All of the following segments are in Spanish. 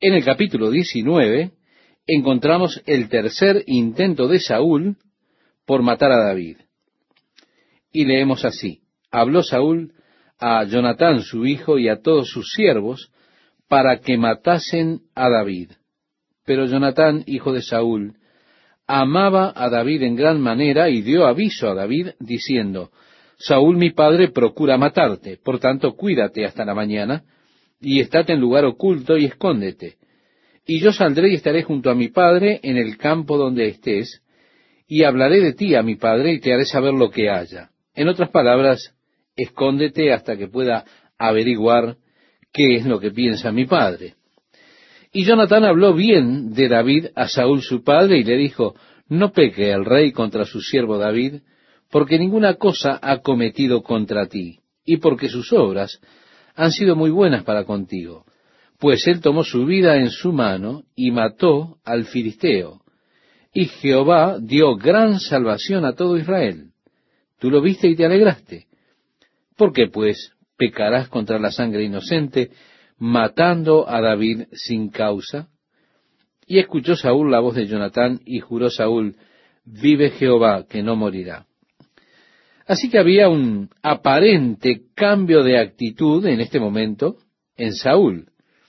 En el capítulo 19 encontramos el tercer intento de Saúl por matar a David. Y leemos así: habló Saúl a Jonatán su hijo y a todos sus siervos para que matasen a David. Pero Jonatán, hijo de Saúl, amaba a David en gran manera y dio aviso a David diciendo: Saúl mi padre procura matarte, por tanto cuídate hasta la mañana, y estate en lugar oculto y escóndete. Y yo saldré y estaré junto a mi padre en el campo donde estés, y hablaré de ti a mi padre y te haré saber lo que haya. En otras palabras, escóndete hasta que pueda averiguar qué es lo que piensa mi padre. Y Jonatán habló bien de David a Saúl su padre y le dijo: no peque el rey contra su siervo David, porque ninguna cosa ha cometido contra ti, y porque sus obras han sido muy buenas para contigo. Pues él tomó su vida en su mano y mató al filisteo. Y Jehová dio gran salvación a todo Israel. Tú lo viste y te alegraste. ¿Por qué, pues, pecarás contra la sangre inocente, matando a David sin causa? Y escuchó Saúl la voz de Jonatán, y juró Saúl: vive Jehová, que no morirá. Así que había un aparente cambio de actitud en este momento en Saúl,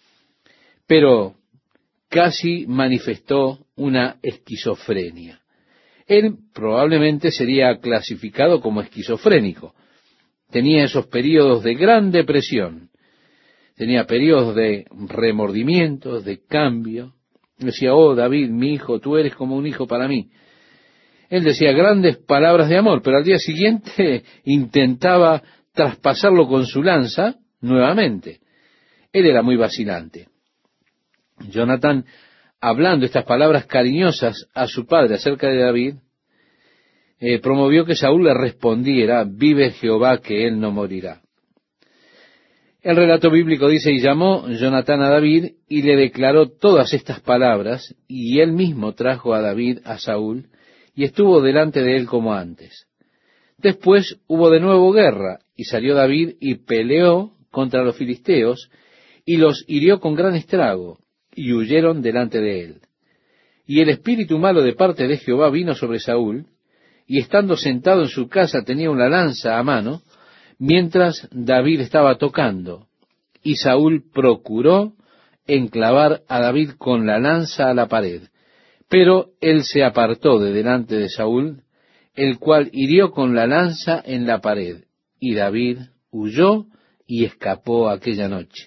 pero casi manifestó una esquizofrenia. Él probablemente sería clasificado como esquizofrénico. Tenía esos períodos de gran depresión, tenía períodos de remordimientos, de cambio. Decía: oh David, mi hijo, tú eres como un hijo para mí. Él decía grandes palabras de amor, pero al día siguiente intentaba traspasarlo con su lanza nuevamente. Él era muy vacilante. Jonatán, hablando estas palabras cariñosas a su padre acerca de David, promovió que Saúl le respondiera: vive Jehová, que él no morirá. El relato bíblico dice: y llamó Jonatán a David y le declaró todas estas palabras, y él mismo trajo a David a Saúl, y estuvo delante de él como antes. Después hubo de nuevo guerra, y salió David y peleó contra los filisteos, y los hirió con gran estrago, y huyeron delante de él. Y el espíritu malo de parte de Jehová vino sobre Saúl, y estando sentado en su casa tenía una lanza a mano, mientras David estaba tocando. Y Saúl procuró enclavar a David con la lanza a la pared. Pero él se apartó de delante de Saúl, el cual hirió con la lanza en la pared. Y David huyó y escapó aquella noche.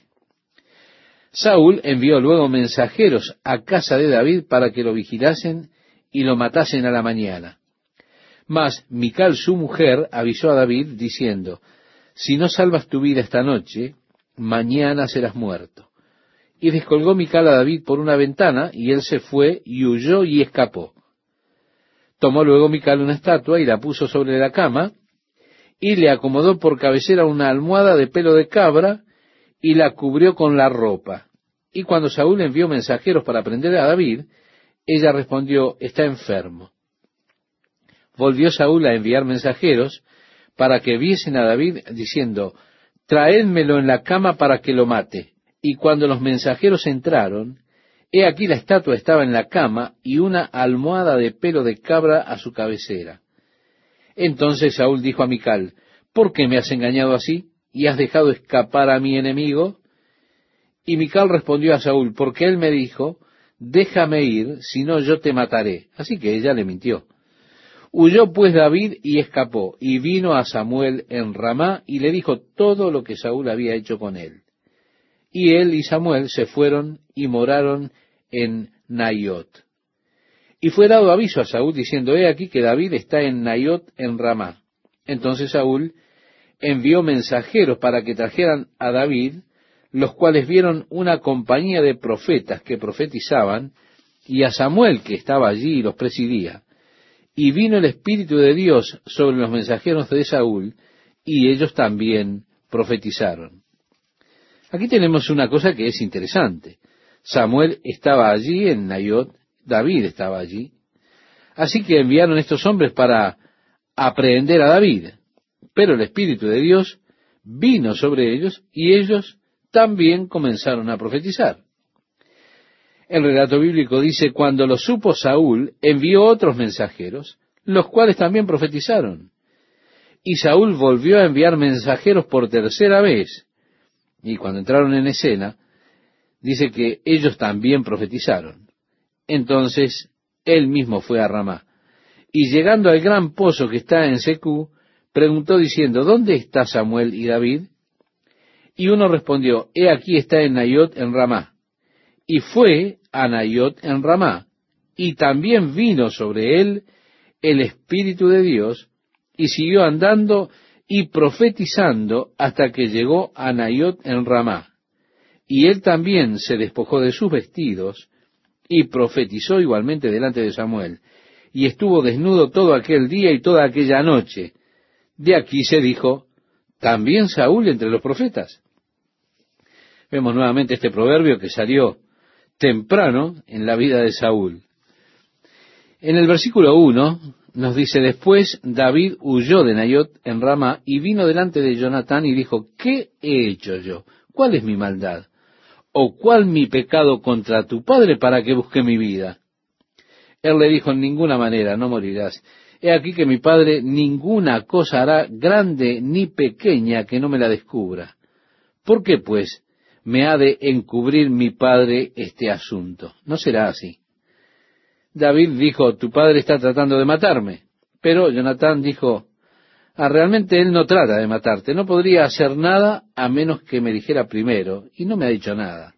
Saúl envió luego mensajeros a casa de David para que lo vigilasen y lo matasen a la mañana. Mas Mical su mujer avisó a David diciendo: si no salvas tu vida esta noche, mañana serás muerto. Y descolgó Mical a David por una ventana, y él se fue y huyó y escapó. Tomó luego Mical una estatua y la puso sobre la cama, y le acomodó por cabecera una almohada de pelo de cabra, y la cubrió con la ropa. Y cuando Saúl envió mensajeros para prender a David, ella respondió: está enfermo. Volvió Saúl a enviar mensajeros para que viesen a David, diciendo: traédmelo en la cama para que lo mate. Y cuando los mensajeros entraron, he aquí la estatua estaba en la cama, y una almohada de pelo de cabra a su cabecera. Entonces Saúl dijo a Mical: ¿por qué me has engañado así, y has dejado escapar a mi enemigo? Y Mical respondió a Saúl: porque él me dijo: déjame ir, si no yo te mataré. Así que ella le mintió. Huyó pues David y escapó, y vino a Samuel en Ramá, y le dijo todo lo que Saúl había hecho con él. Y él y Samuel se fueron y moraron en Naiot. Y fue dado aviso a Saúl, diciendo: he aquí que David está en Naiot en Ramá. Entonces Saúl envió mensajeros para que trajeran a David, los cuales vieron una compañía de profetas que profetizaban, y a Samuel que estaba allí y los presidía. Y vino el Espíritu de Dios sobre los mensajeros de Saúl, y ellos también profetizaron. Aquí tenemos una cosa que es interesante. Samuel estaba allí en Naiot, David estaba allí. Así que enviaron estos hombres para aprehender a David. Pero el Espíritu de Dios vino sobre ellos, y ellos también comenzaron a profetizar. El relato bíblico dice, cuando lo supo Saúl, envió otros mensajeros, los cuales también profetizaron. Y Saúl volvió a enviar mensajeros por tercera vez. Y cuando entraron en escena, dice que ellos también profetizaron. Entonces, él mismo fue a Ramá. Y llegando al gran pozo que está en Secú, preguntó diciendo, ¿dónde está Samuel y David? Y uno respondió, he aquí está en Naiot en Ramá. Y fue a Naiot en Ramá, y también vino sobre él el Espíritu de Dios, y siguió andando y profetizando hasta que llegó a Naiot en Ramá. Y él también se despojó de sus vestidos, y profetizó igualmente delante de Samuel, y estuvo desnudo todo aquel día y toda aquella noche. De aquí se dijo, ¿también Saúl entre los profetas? Vemos nuevamente este proverbio que salió temprano en la vida de Saúl. En el versículo 1 nos dice, después David huyó de Naiot en Ramá y vino delante de Jonatán y dijo, ¿qué he hecho yo? ¿Cuál es mi maldad? ¿O cuál mi pecado contra tu padre para que busque mi vida? Él le dijo, en ninguna manera, no morirás. He aquí que mi padre ninguna cosa hará grande ni pequeña que no me la descubra. ¿Por qué, pues, me ha de encubrir mi padre este asunto? No será así. David dijo, tu padre está tratando de matarme. Pero Jonatán dijo, realmente él no trata de matarte. No podría hacer nada a menos que me dijera primero, y no me ha dicho nada.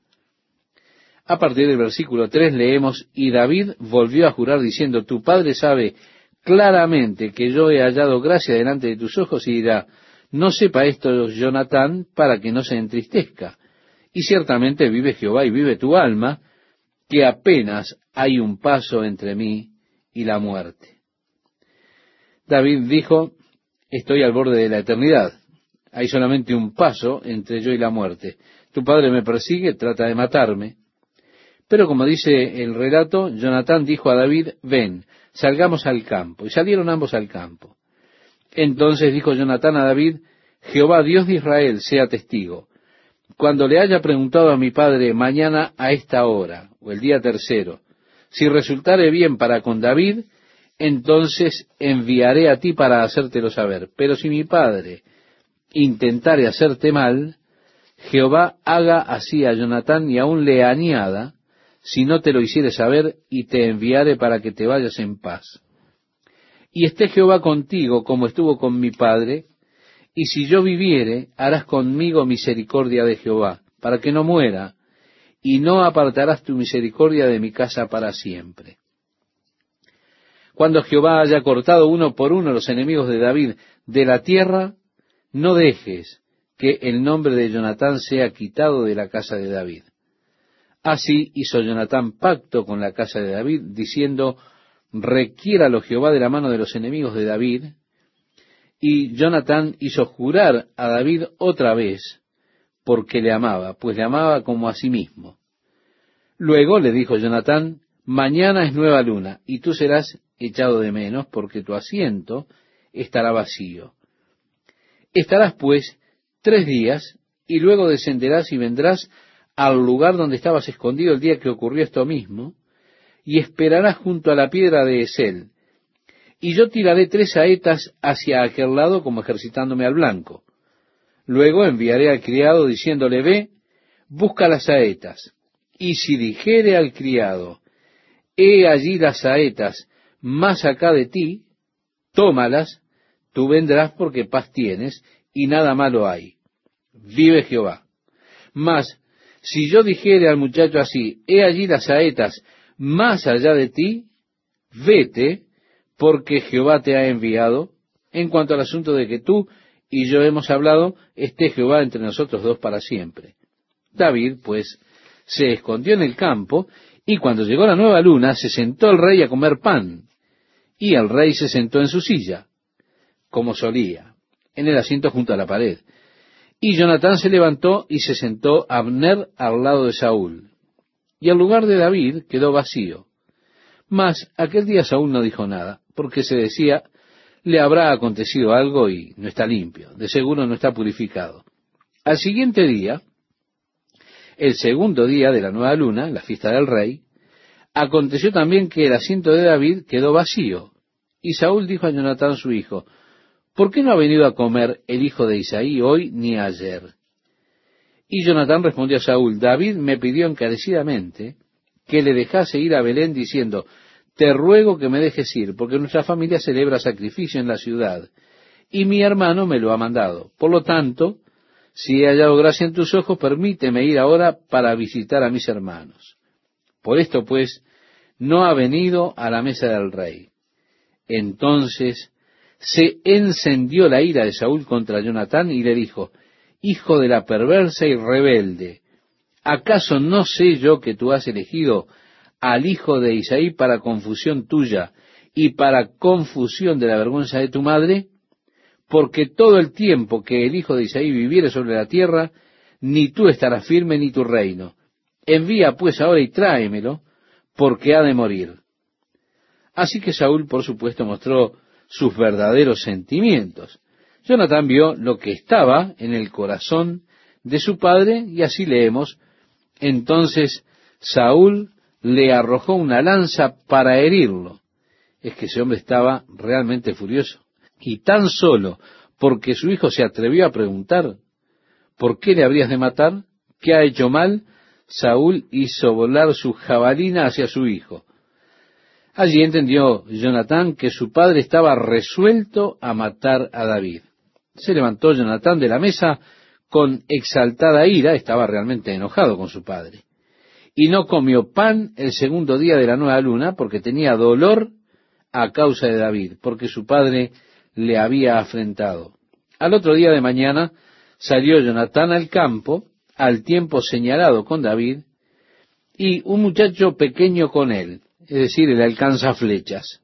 A partir del versículo 3 leemos, y David volvió a jurar diciendo, tu padre sabe claramente que yo he hallado gracia delante de tus ojos, y dirá, no sepa esto Jonatán para que no se entristezca. Y ciertamente vive Jehová y vive tu alma, que apenas hay un paso entre mí y la muerte. David dijo, estoy al borde de la eternidad. Hay solamente un paso entre yo y la muerte. Tu padre me persigue, trata de matarme. Pero como dice el relato, Jonatán dijo a David, ven, salgamos al campo. Y salieron ambos al campo. Entonces dijo Jonatán a David, Jehová Dios de Israel sea testigo. Cuando le haya preguntado a mi padre mañana a esta hora, o el día tercero, si resultare bien para con David, entonces enviaré a ti para hacértelo saber. Pero si mi padre intentare hacerte mal, Jehová haga así a Jonatán y aún le añada, si no te lo hiciere saber, y te enviaré para que te vayas en paz. Y esté Jehová contigo como estuvo con mi padre, y si yo viviere, harás conmigo misericordia de Jehová, para que no muera, y no apartarás tu misericordia de mi casa para siempre. Cuando Jehová haya cortado uno por uno los enemigos de David de la tierra, no dejes que el nombre de Jonatán sea quitado de la casa de David. Así hizo Jonatán pacto con la casa de David, diciendo, requiéralo Jehová de la mano de los enemigos de David. Y Jonatán hizo jurar a David otra vez, porque le amaba, pues le amaba como a sí mismo. Luego le dijo Jonatán, mañana es nueva luna, y tú serás echado de menos, porque tu asiento estará vacío. Estarás pues 3 días, y luego descenderás y vendrás al lugar donde estabas escondido el día que ocurrió esto mismo, y esperarás junto a la piedra de Esel. Y yo tiraré 3 saetas hacia aquel lado como ejercitándome al blanco. Luego enviaré al criado diciéndole, ve, busca las saetas. Y si dijere al criado, he allí las saetas más acá de ti, tómalas, tú vendrás porque paz tienes y nada malo hay. Vive Jehová. Mas, si yo dijere al muchacho así, he allí las saetas más allá de ti, vete, porque Jehová te ha enviado. En cuanto al asunto de que tú y yo hemos hablado, esté Jehová entre nosotros dos para siempre. David, pues, se escondió en el campo, y cuando llegó la nueva luna, se sentó el rey a comer pan, y el rey se sentó en su silla, como solía, en el asiento junto a la pared. Y Jonatán se levantó y se sentó Abner al lado de Saúl, y el lugar de David quedó vacío. Mas aquel día Saúl no dijo nada, porque se decía, le habrá acontecido algo y no está limpio, de seguro no está purificado. Al siguiente día, El segundo día de la nueva luna, la fiesta del rey, aconteció también que el asiento de David quedó vacío. Y Saúl dijo a Jonatán su hijo: ¿por qué no ha venido a comer el hijo de Isaí hoy ni ayer? Y Jonatán respondió a Saúl: David me pidió encarecidamente que le dejase ir a Belén, diciendo: te ruego que me dejes ir, porque nuestra familia celebra sacrificio en la ciudad, y mi hermano me lo ha mandado. Por lo tanto, si he hallado gracia en tus ojos, permíteme ir ahora para visitar a mis hermanos. Por esto, pues, no ha venido a la mesa del rey. Entonces se encendió la ira de Saúl contra Jonatán y le dijo: hijo de la perversa y rebelde, ¿acaso no sé yo que tú has elegido al hijo de Isaí para confusión tuya y para confusión de la vergüenza de tu madre? Porque todo el tiempo que el hijo de Isaí viviere sobre la tierra, ni tú estarás firme ni tu reino. Envía pues ahora y tráemelo, porque ha de morir. Así que Saúl, por supuesto, mostró sus verdaderos sentimientos. Jonatán vio lo que estaba en el corazón de su padre, y así leemos: entonces Saúl le arrojó una lanza para herirlo. Es que ese hombre estaba realmente furioso. Y tan solo porque su hijo se atrevió a preguntar: ¿por qué le habrías de matar? ¿Qué ha hecho mal? Saúl hizo volar su jabalina hacia su hijo. Allí entendió Jonatán que su padre estaba resuelto a matar a David. Se levantó Jonatán de la mesa con exaltada ira, estaba realmente enojado con su padre. Y no comió pan el segundo día de la nueva luna, porque tenía dolor a causa de David, porque su padre le había afrentado. Al otro día de mañana salió Jonatán al campo, al tiempo señalado con David, y un muchacho pequeño con él, es decir, el alcanzaflechas.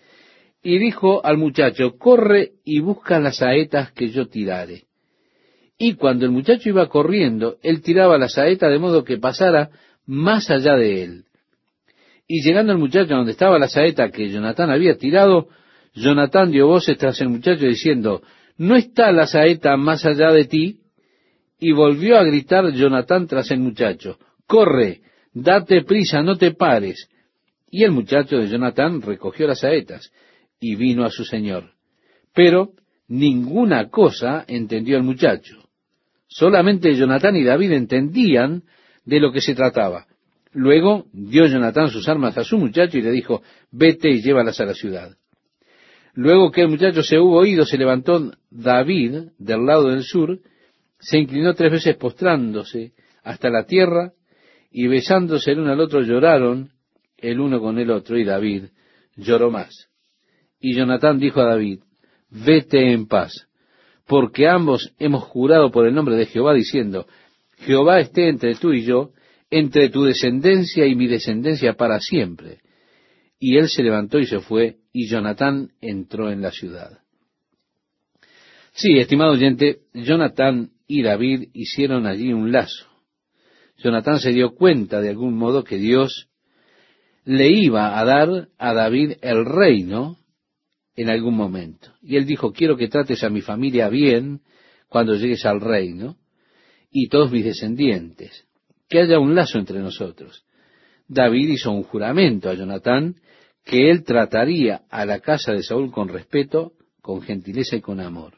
Y dijo al muchacho: corre y busca las saetas que yo tirare. Y cuando el muchacho iba corriendo, él tiraba la saeta de modo que pasara más allá de él. Y llegando el muchacho donde estaba la saeta que Jonatán había tirado, Jonatán dio voces tras el muchacho diciendo: ¿no está la saeta más allá de ti? Y volvió a gritar Jonatán tras el muchacho: corre, date prisa, no te pares. Y el muchacho de Jonatán recogió las saetas y vino a su señor. Pero ninguna cosa entendió el muchacho. Solamente Jonatán y David entendían de lo que se trataba. Luego dio Jonatán sus armas a su muchacho y le dijo: vete y llévalas a la ciudad. Luego que el muchacho se hubo ido, se levantó David del lado del sur, se inclinó 3 veces postrándose hasta la tierra, y besándose el uno al otro lloraron el uno con el otro, y David lloró más. Y Jonatán dijo a David: vete en paz, porque ambos hemos jurado por el nombre de Jehová, diciendo: Jehová esté entre tú y yo, entre tu descendencia y mi descendencia para siempre. Y él se levantó y se fue, y Jonatán entró en la ciudad. Sí, estimado oyente, Jonatán y David hicieron allí un lazo. Jonatán se dio cuenta de algún modo que Dios le iba a dar a David el reino en algún momento. Y él dijo: quiero que trates a mi familia bien cuando llegues al reino, y todos mis descendientes, que haya un lazo entre nosotros. David hizo un juramento a Jonatán que él trataría a la casa de Saúl con respeto, con gentileza y con amor.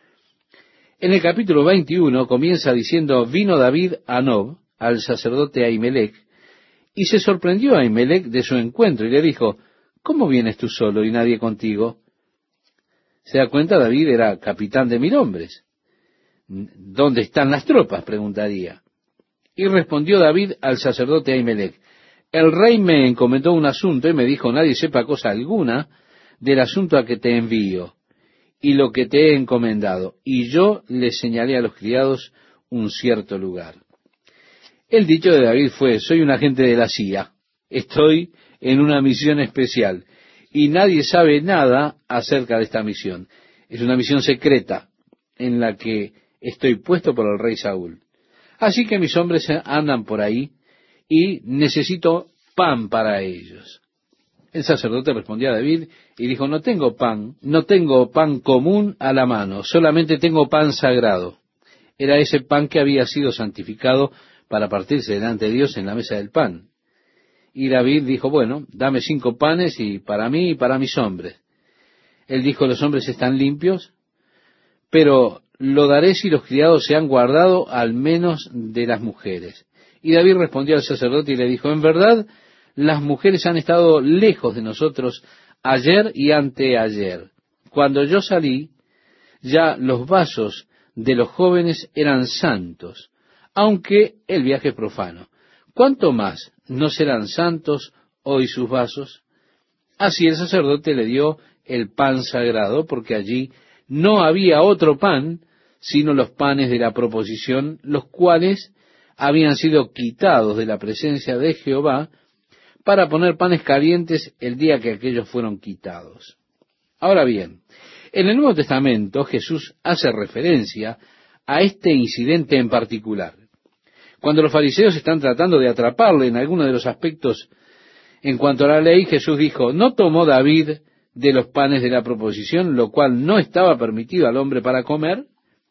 En el capítulo 21 comienza diciendo: vino David a Nob, al sacerdote Ahimelech, y se sorprendió a Ahimelech de su encuentro, y le dijo: ¿cómo vienes tú solo y nadie contigo? Se da cuenta, David era capitán de 1000 hombres. ¿Dónde están las tropas?, preguntaría. Y respondió David al sacerdote Ahimelech: el rey me encomendó un asunto y me dijo: nadie sepa cosa alguna del asunto a que te envío y lo que te he encomendado. Y yo le señalé a los criados un cierto lugar. El dicho de David fue: soy un agente de la CIA, estoy en una misión especial, y nadie sabe nada acerca de esta misión. Es una misión secreta en la que estoy puesto por el rey Saúl. Así que mis hombres andan por ahí y necesito pan para ellos. El sacerdote respondió a David y dijo: no tengo pan común a la mano, solamente tengo pan sagrado. Era ese pan que había sido santificado para partirse delante de Dios en la mesa del pan. Y David dijo, bueno, dame 5 panes y para mí y para mis hombres. Él dijo, los hombres están limpios, pero lo daré si los criados se han guardado al menos de las mujeres. Y David respondió al sacerdote y le dijo, en verdad, las mujeres han estado lejos de nosotros ayer y anteayer. Cuando yo salí, ya los vasos de los jóvenes eran santos, aunque el viaje es profano. ¿Cuánto más no serán santos hoy sus vasos? Así el sacerdote le dio el pan sagrado, porque allí no había otro pan, sino los panes de la proposición, los cuales habían sido quitados de la presencia de Jehová para poner panes calientes el día que aquellos fueron quitados. Ahora bien, en el Nuevo Testamento Jesús hace referencia a este incidente en particular. Cuando los fariseos están tratando de atraparle en alguno de los aspectos en cuanto a la ley, Jesús dijo, ¿no tomó David de los panes de la proposición, lo cual no estaba permitido al hombre para comer?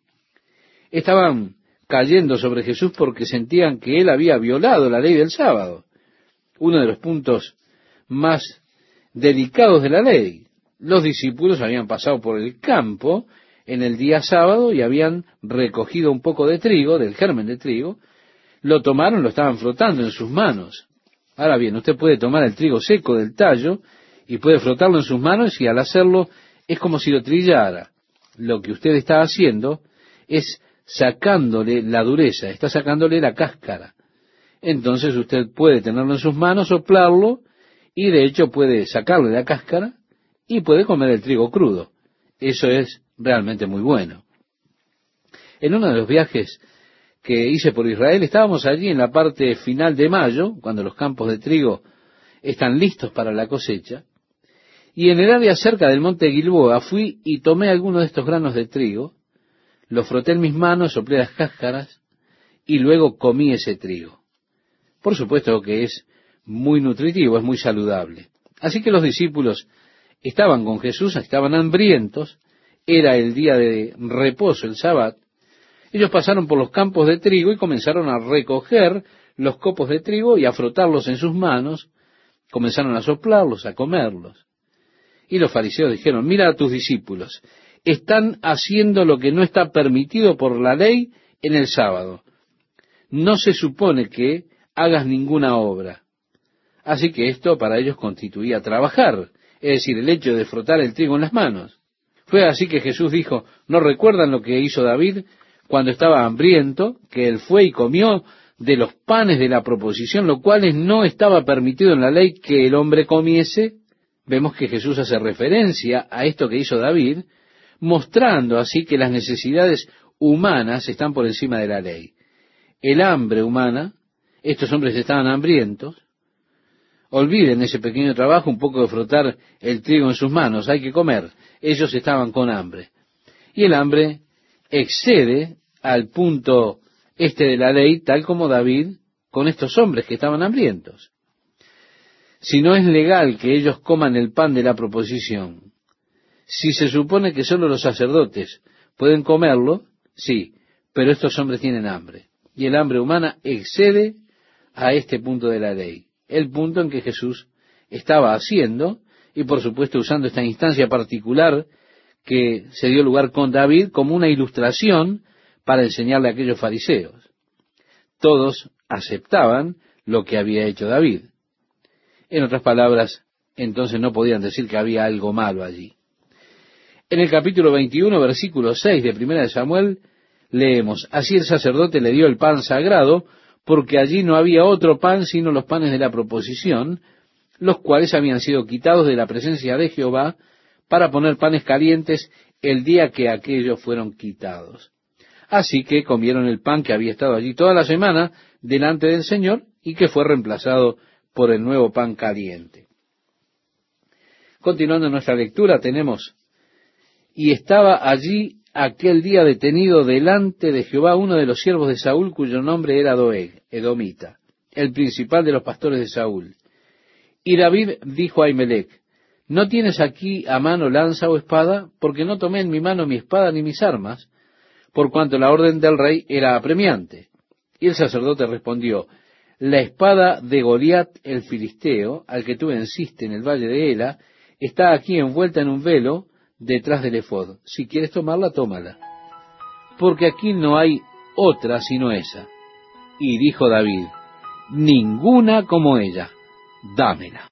Estaban cayendo sobre Jesús porque sentían que él había violado la ley del sábado, uno de los puntos más delicados de la ley. Los discípulos habían pasado por el campo en el día sábado y habían recogido un poco de trigo, del germen de trigo, lo tomaron, lo estaban frotando en sus manos. Ahora bien, usted puede tomar el trigo seco del tallo y puede frotarlo en sus manos, y al hacerlo es como si lo trillara. Lo que usted está haciendo es sacándole la dureza, está sacándole la cáscara. Entonces usted puede tenerlo en sus manos, soplarlo, y de hecho puede sacarle la cáscara y puede comer el trigo crudo. Eso es realmente muy bueno. En uno de los viajes que hice por Israel, estábamos allí en la parte final de mayo, cuando los campos de trigo están listos para la cosecha, y en el área cerca del monte Gilboa fui y tomé algunos de estos granos de trigo, los froté en mis manos, soplé las cáscaras, y luego comí ese trigo. Por supuesto que es muy nutritivo, es muy saludable. Así que los discípulos estaban con Jesús, estaban hambrientos, era el día de reposo, el sábado. Ellos pasaron por los campos de trigo y comenzaron a recoger los copos de trigo y a frotarlos en sus manos, comenzaron a soplarlos, a comerlos. Y los fariseos dijeron, mira a tus discípulos, están haciendo lo que no está permitido por la ley en el sábado. No se supone que hagas ninguna obra. Así que esto para ellos constituía trabajar, es decir, el hecho de frotar el trigo en las manos. Fue así que Jesús dijo, ¿no recuerdan lo que hizo David cuando estaba hambriento, que él fue y comió de los panes de la proposición, lo cual no estaba permitido en la ley que el hombre comiese? Vemos que Jesús hace referencia a esto que hizo David, mostrando así que las necesidades humanas están por encima de la ley. El hambre humana, estos hombres estaban hambrientos. Olviden ese pequeño trabajo, un poco de frotar el trigo en sus manos, hay que comer. Ellos estaban con hambre. Y el hambre excede al punto de la ley, tal como David con estos hombres que estaban hambrientos. Si no es legal que ellos coman el pan de la proposición, si se supone que solo los sacerdotes pueden comerlo, sí, pero estos hombres tienen hambre. Y el hambre humana excede a este punto de la ley, el punto en que Jesús estaba haciendo, y por supuesto usando esta instancia particular que se dio lugar con David como una ilustración para enseñarle a aquellos fariseos. Todos aceptaban lo que había hecho David. En otras palabras, entonces no podían decir que había algo malo allí. En el capítulo 21, versículo 6 de Primera de Samuel, leemos, así el sacerdote le dio el pan sagrado, porque allí no había otro pan sino los panes de la proposición, los cuales habían sido quitados de la presencia de Jehová para poner panes calientes el día que aquellos fueron quitados. Así que comieron el pan que había estado allí toda la semana delante del Señor y que fue reemplazado por el nuevo pan caliente. Continuando nuestra lectura, tenemos, y estaba allí aquel día detenido delante de Jehová uno de los siervos de Saúl, cuyo nombre era Doeg, edomita, el principal de los pastores de Saúl. Y David dijo a Ahimelech, ¿no tienes aquí a mano lanza o espada? Porque no tomé en mi mano mi espada ni mis armas, por cuanto la orden del rey era apremiante. Y el sacerdote respondió: la espada de Goliat el filisteo, al que tú venciste en el valle de Ela, está aquí envuelta en un velo detrás del efod. Si quieres tomarla, tómala, porque aquí no hay otra sino esa. Y dijo David: ninguna como ella, dámela.